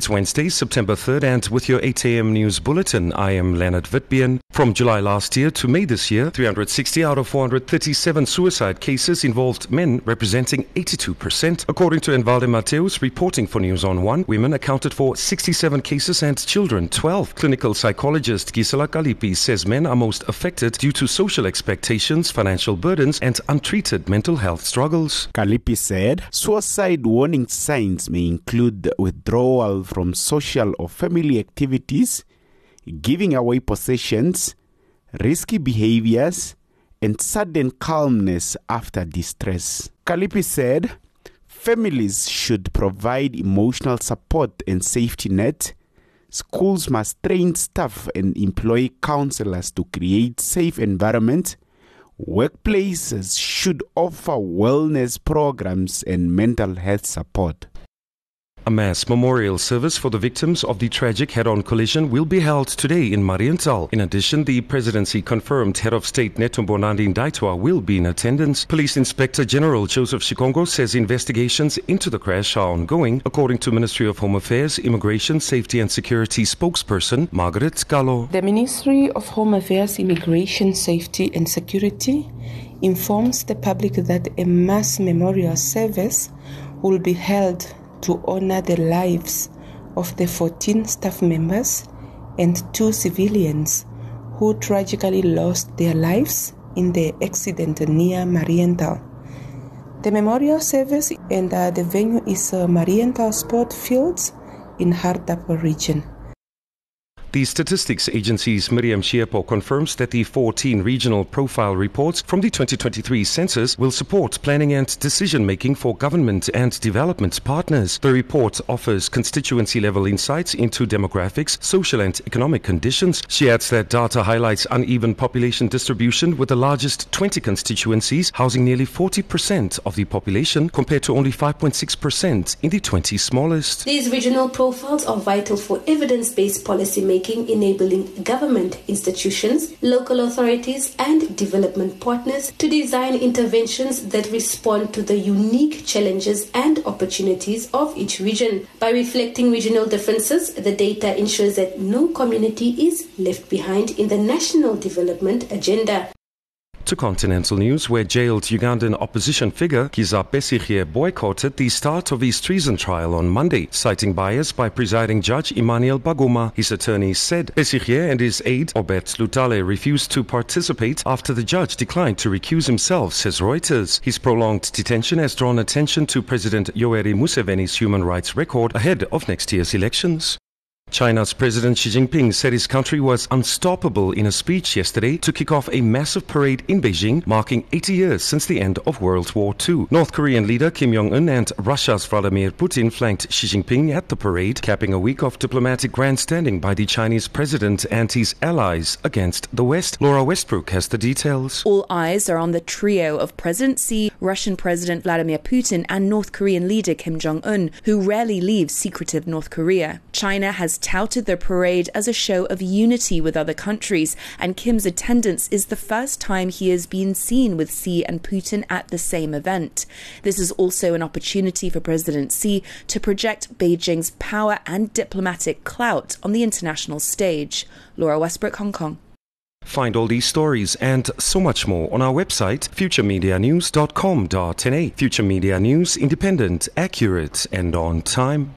It's Wednesday, September 3rd, and with your 8 a.m. news bulletin, I am Leonard Witbeen. From July last year to May this year, 360 out of 437 suicide cases involved men, representing 82%. According to Envalde Mateus, reporting for News on One, women accounted for 67 cases and children 12. Clinical psychologist Gisela Kalipi says men are most affected due to social expectations, financial burdens, and untreated mental health struggles. Kalipi said suicide warning signs may include withdrawal from social or family activities, giving away possessions, risky behaviors, and sudden calmness after distress. Kalipi said families should provide emotional support and safety net. Schools must train staff and employ counselors to create safe environments. Workplaces should offer wellness programs and mental health support. A mass memorial service for the victims of the tragic head-on collision will be held today in Marienthal. In addition, the presidency confirmed head of state Netumbo Nandi-Ndaitwah will be in attendance. Police Inspector General Joseph Shikongo says investigations into the crash are ongoing, according to Ministry of Home Affairs, Immigration, Safety and Security spokesperson Margaret Gallo. The Ministry of Home Affairs, Immigration, Safety and Security informs the public that a mass memorial service will be held to honor the lives of the 14 staff members and 2 civilians who tragically lost their lives in the accident near Marienthal. The memorial service and the venue is Marienthal Sport Fields in Hardap region. The statistics agency's Miriam Shiepo confirms that the 14 regional profile reports from the 2023 census will support planning and decision-making for government and development partners. The report offers constituency-level insights into demographics, social and economic conditions. She adds that data highlights uneven population distribution, with the largest 20 constituencies housing nearly 40% of the population compared to only 5.6% in the 20 smallest. These regional profiles are vital for evidence-based policy making, enabling government institutions, local authorities and development partners to design interventions that respond to the unique challenges and opportunities of each region. By reflecting regional differences, the data ensures that no community is left behind in the national development agenda. To Continental News, where jailed Ugandan opposition figure Kizza Besigye boycotted the start of his treason trial on Monday, citing bias by presiding judge Emmanuel Baguma. His attorneys said Besigye and his aide Obed Lutale refused to participate after the judge declined to recuse himself, says Reuters. His prolonged detention has drawn attention to President Yoweri Museveni's human rights record ahead of next year's elections. China's President Xi Jinping said his country was unstoppable in a speech yesterday to kick off a massive parade in Beijing, marking 80 years since the end of World War II. North Korean leader Kim Jong-un and Russia's Vladimir Putin flanked Xi Jinping at the parade, capping a week of diplomatic grandstanding by the Chinese president and his allies against the West. Laura Westbrook has the details. All eyes are on the trio of President Xi, Russian President Vladimir Putin and North Korean leader Kim Jong-un, who rarely leaves secretive North Korea. China has touted their parade as a show of unity with other countries, and Kim's attendance is the first time he has been seen with Xi and Putin at the same event. This is also an opportunity for President Xi to project Beijing's power and diplomatic clout on the international stage. Laura Westbrook, Hong Kong. Find all these stories and so much more on our website, futuremedianews.com.na. Future Media News, independent, accurate and on time.